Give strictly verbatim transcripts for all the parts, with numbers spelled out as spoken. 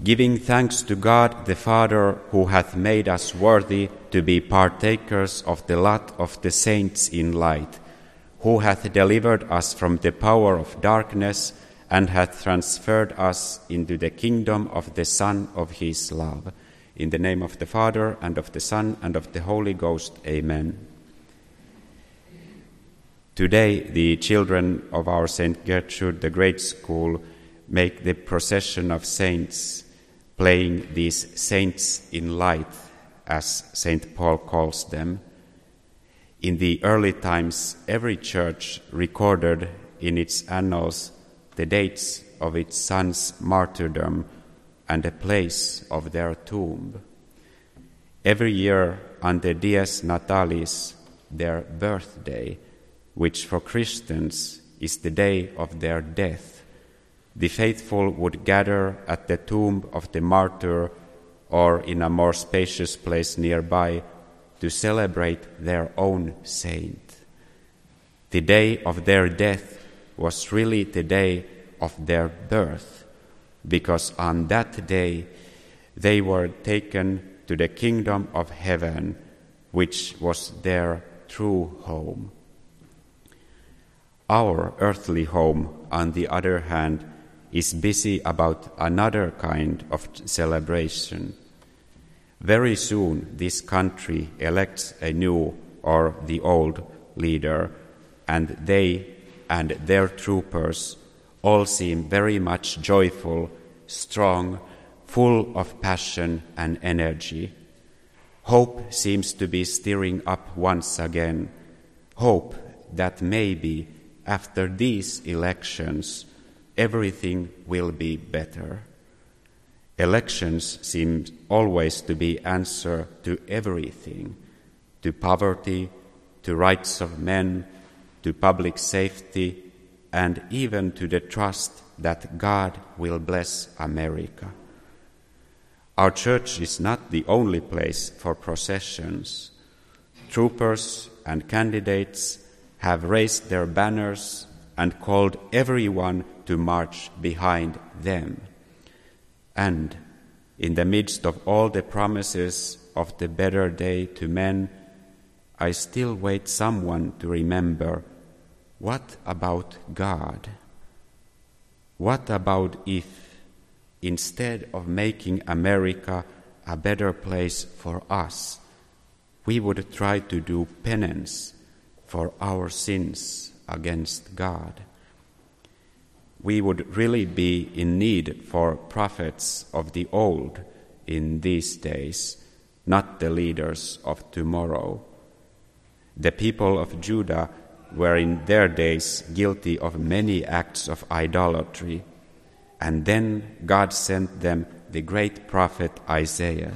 giving thanks to God the Father, who hath made us worthy to be partakers of the lot of the saints in light, who hath delivered us from the power of darkness and hath transferred us into the kingdom of the Son of his love. In the name of the Father, and of the Son, and of the Holy Ghost. Amen. Today, the children of our Saint Gertrude, the Great School, make the procession of saints, playing these saints in light, as Saint Paul calls them. In the early times, every church recorded in its annals the dates of its sons' martyrdom and the place of their tomb. Every year on the Dies Natalis, their birthday, which for Christians is the day of their death, the faithful would gather at the tomb of the martyr or in a more spacious place nearby to celebrate their own saint. The day of their death was really the day of their birth, because on that day they were taken to the kingdom of heaven, which was their true home. Our earthly home, on the other hand, is busy about another kind of celebration. Very soon this country elects a new or the old leader, and they and their troopers all seem very much joyful, strong, full of passion and energy. Hope seems to be stirring up once again, hope that maybe after these elections everything will be better. Elections seem always to be answer to everything, to poverty, to rights of men, to public safety, and even to the trust that God will bless America. Our church is not the only place for processions. Troopers and candidates have raised their banners and called everyone to march behind them. And in the midst of all the promises of the better day to men, I still wait someone to remember, what about God? What about if, instead of making America a better place for us, we would try to do penance for our sins against God? We would really be in need for prophets of the old in these days, not the leaders of tomorrow. The people of Judah were in their days guilty of many acts of idolatry, and then God sent them the great prophet Isaiah.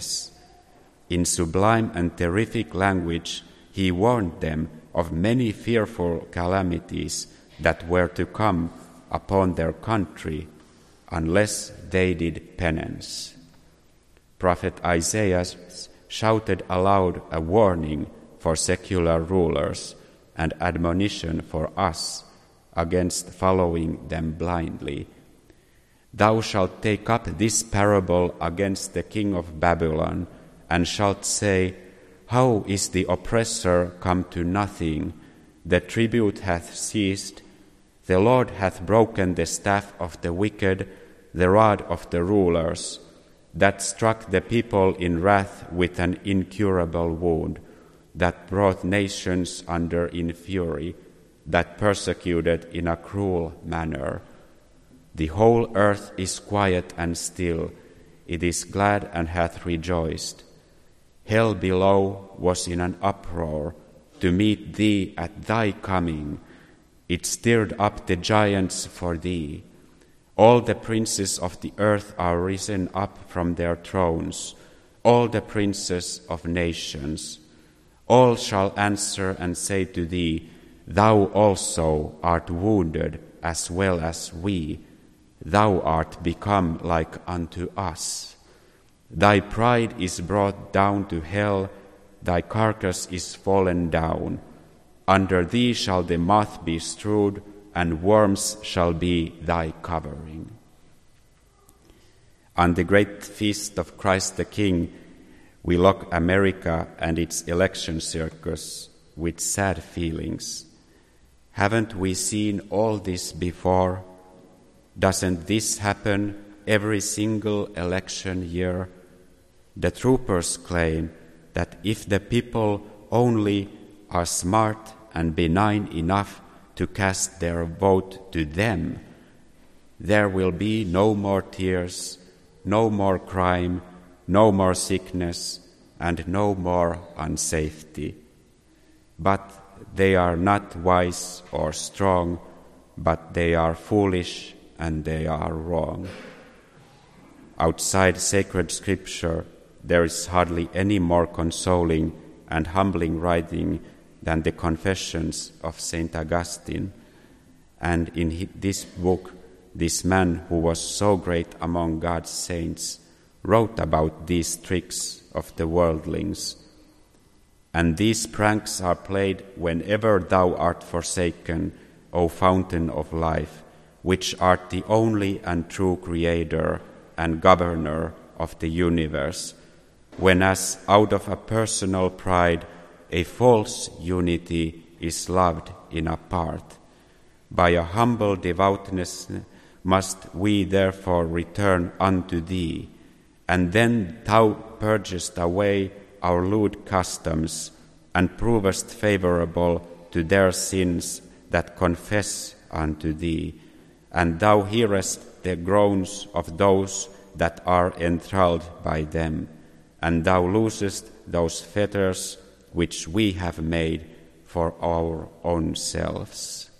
In sublime and terrific language, he warned them of many fearful calamities that were to come upon their country unless they did penance. Prophet Isaiah shouted aloud a warning for secular rulers and admonition for us against following them blindly. Thou shalt take up this parable against the king of Babylon, and shalt say, How is the oppressor come to nothing? The tribute hath ceased. The Lord hath broken the staff of the wicked, the rod of the rulers, that struck the people in wrath with an incurable wound, that brought nations under in fury, that persecuted in a cruel manner. The whole earth is quiet and still, it is glad and hath rejoiced. Hell below was in an uproar to meet thee at thy coming. It stirred up the giants for thee. All the princes of the earth are risen up from their thrones, all the princes of nations. All shall answer and say to thee, Thou also art wounded as well as we. Thou art become like unto us. Thy pride is brought down to hell, thy carcass is fallen down. Under thee shall the moth be strewed, and worms shall be thy covering. On the great feast of Christ the King, we look America and its election circus with sad feelings. Haven't we seen all this before? Doesn't this happen every single election year? The troopers claim that if the people only are smart and benign enough to cast their vote to them, there will be no more tears, no more crime, no more sickness, and no more unsafety. But they are not wise or strong, but they are foolish and they are wrong. Outside sacred scripture, there is hardly any more consoling and humbling writing than the Confessions of Saint Augustine. And in this book, this man who was so great among God's saints wrote about these tricks of the worldlings. And these pranks are played whenever thou art forsaken, O fountain of life, which art the only and true creator and governor of the universe, whenas out of a personal pride a false unity is loved in a part. By a humble devoutness must we therefore return unto thee, and then thou purgest away our lewd customs, and provest favorable to their sins that confess unto thee, and thou hearest the groans of those that are enthralled by them, and thou loosest those fetters which we have made for our own selves.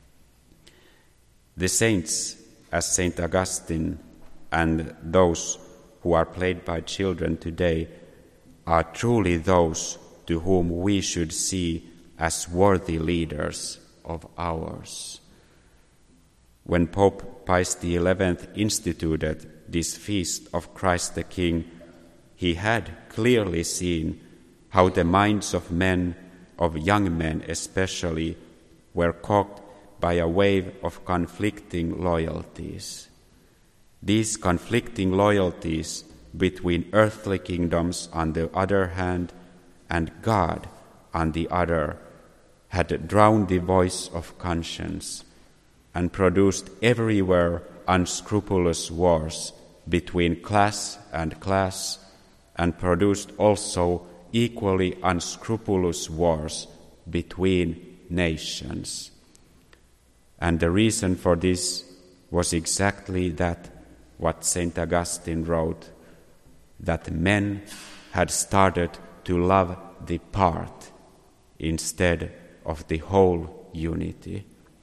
The saints, as Saint Augustine and those who are played by children today, are truly those to whom we should see as worthy leaders of ours. When Pope Pius the eleventh instituted this feast of Christ the King, he had clearly seen how the minds of men, of young men especially, were caught by a wave of conflicting loyalties. These conflicting loyalties between earthly kingdoms on the other hand and God on the other had drowned the voice of conscience and produced everywhere unscrupulous wars between class and class, and produced also equally unscrupulous wars between nations. And the reason for this was exactly that what Saint Augustine wrote, that men had started to love the part instead of the whole unity.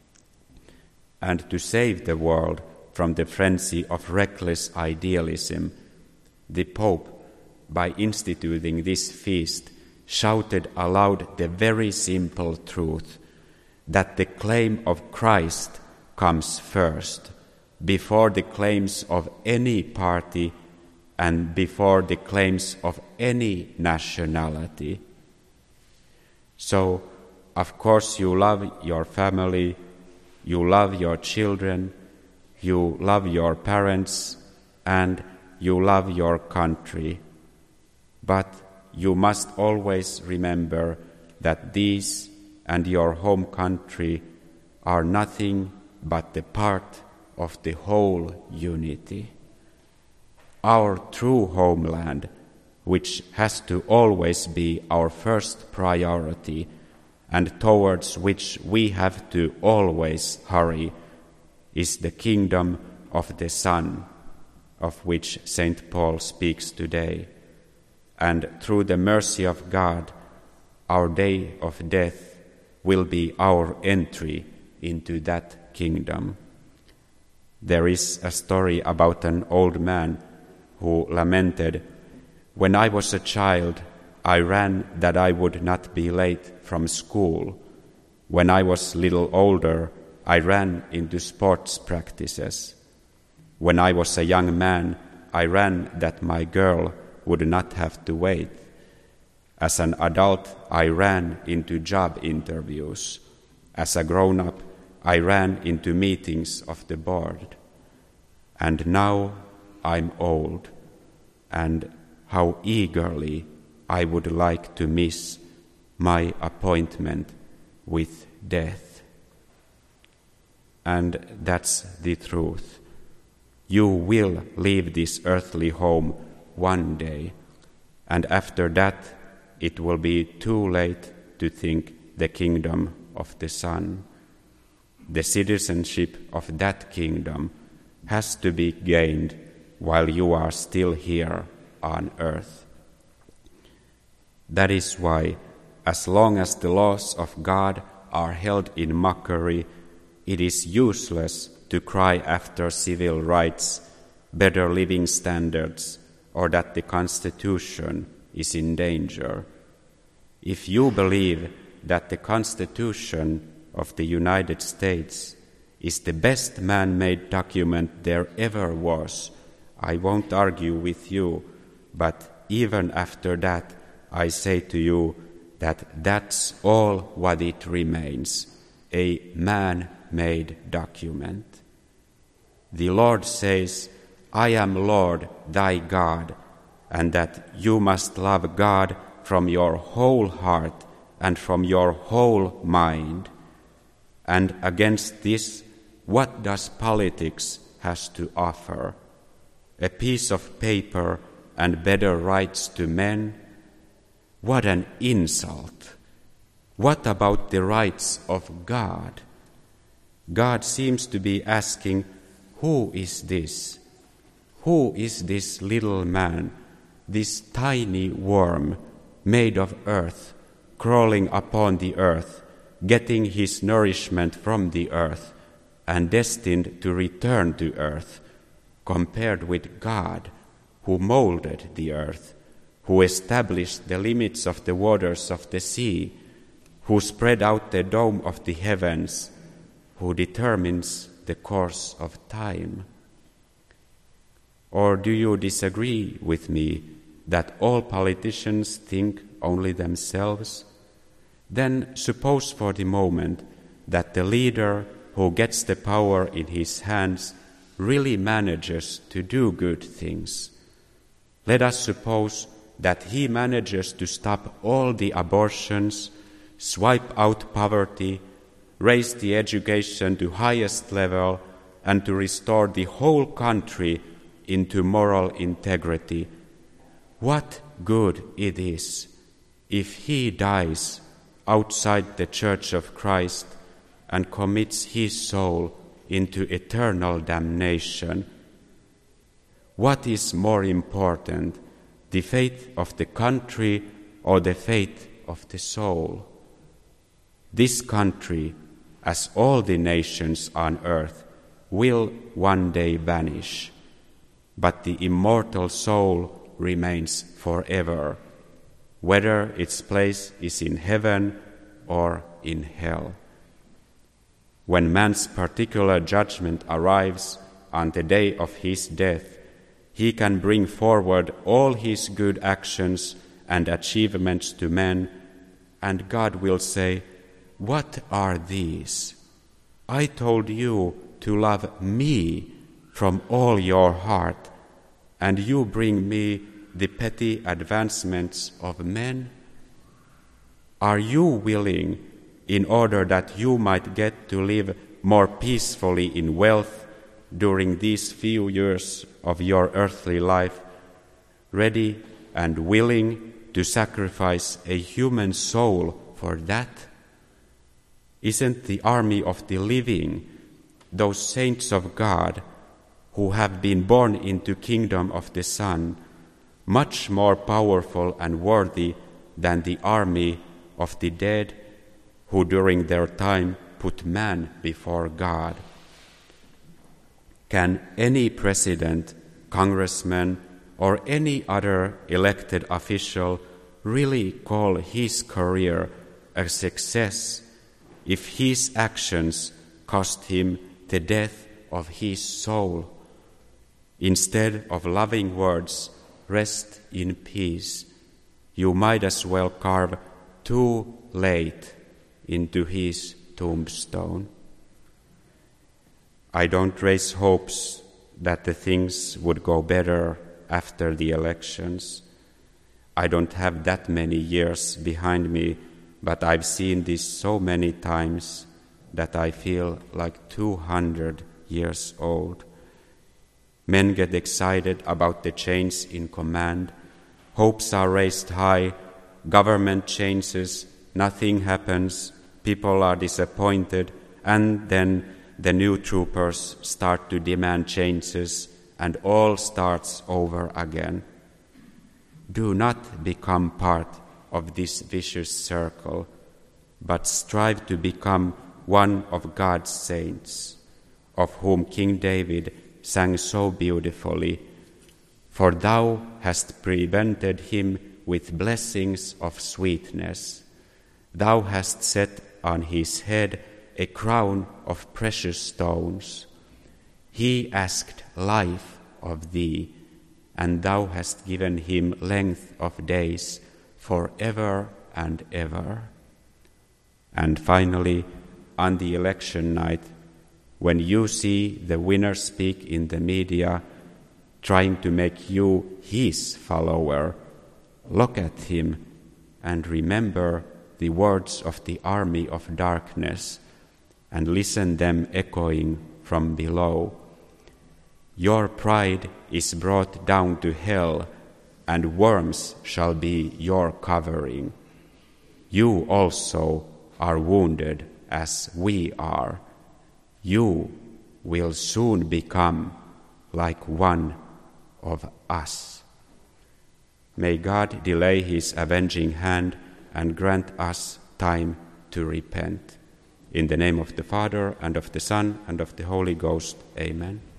And to save the world from the frenzy of reckless idealism, the Pope, by instituting this feast, shouted aloud the very simple truth that the claim of Christ comes first, before the claims of any party and before the claims of any nationality. So, of course, you love your family, you love your children, you love your parents, and you love your country. But you must always remember that these and your home country are nothing but the part of the whole unity. Our true homeland, which has to always be our first priority and towards which we have to always hurry, is the kingdom of the Son, of which Saint Paul speaks today. And through the mercy of God, our day of death will be our entry into that kingdom. There is a story about an old man who lamented, "When I was a child, I ran that I would not be late from school. When I was little older, I ran into sports practices. When I was a young man, I ran that my girl would not have to wait. As an adult, I ran into job interviews. As a grown-up, I ran into meetings of the board. And now I'm old, and how eagerly I would like to miss my appointment with death. And that's the truth. You will leave this earthly home one day, and after that it will be too late to think the kingdom of the Son. The citizenship of that kingdom has to be gained while you are still here on earth. That is why, as long as the laws of God are held in mockery, it is useless to cry after civil rights, better living standards, or that the Constitution is in danger. If you believe that the Constitution of the United States is the best man-made document there ever was, I won't argue with you, but even after that, I say to you that that's all what it remains, a man-made document. The Lord says, I am Lord thy God, and that you must love God from your whole heart and from your whole mind. And against this, what does politics has to offer? A piece of paper and better rights to men? What an insult! What about the rights of God? God seems to be asking, who is this? Who is this little man, this tiny worm made of earth, crawling upon the earth, getting his nourishment from the earth, and destined to return to earth, compared with God, who molded the earth, who established the limits of the waters of the sea, who spread out the dome of the heavens, who determines the course of time? Or do you disagree with me that all politicians think only themselves? Then suppose for the moment that the leader who gets the power in his hands really manages to do good things. Let us suppose that he manages to stop all the abortions, swipe out poverty, raise the education to highest level, and to restore the whole country into moral integrity. What good it is if he dies outside the Church of Christ and commits his soul into eternal damnation. What is more important, the fate of the country or the fate of the soul? This country, as all the nations on earth, will one day vanish, but the immortal soul remains forever, whether its place is in heaven or in hell. When man's particular judgment arrives on the day of his death, he can bring forward all his good actions and achievements to men, and God will say, "What are these? I told you to love me from all your heart, and you bring me the petty advancements of men? Are you willing, in order that you might get to live more peacefully in wealth during these few years of your earthly life, ready and willing to sacrifice a human soul for that? Isn't the army of the living, those saints of God who have been born into kingdom of the Son, much more powerful and worthy than the army of the dead who during their time put man before God? Can any president, congressman, or any other elected official really call his career a success if his actions cost him the death of his soul? Instead of loving words, "Rest in peace," you might as well carve "too late" into his tombstone. I don't raise hopes that the things would go better after the elections. I don't have that many years behind me, but I've seen this so many times that I feel like two hundred years old. Men get excited about the change in command. Hopes are raised high. Government changes. Nothing happens. People are disappointed. And then the new troopers start to demand changes, and all starts over again. Do not become part of this vicious circle, but strive to become one of God's saints, of whom King David sang so beautifully. For thou hast prevented him with blessings of sweetness. Thou hast set on his head a crown of precious stones. He asked life of thee, and thou hast given him length of days for ever and ever. And finally, on the election night, when you see the winner speak in the media, trying to make you his follower, look at him and remember the words of the army of darkness and listen them echoing from below. Your pride is brought down to hell, and worms shall be your covering. You also are wounded as we are. You will soon become like one of us. May God delay his avenging hand and grant us time to repent. In the name of the Father, and of the Son, and of the Holy Ghost, amen.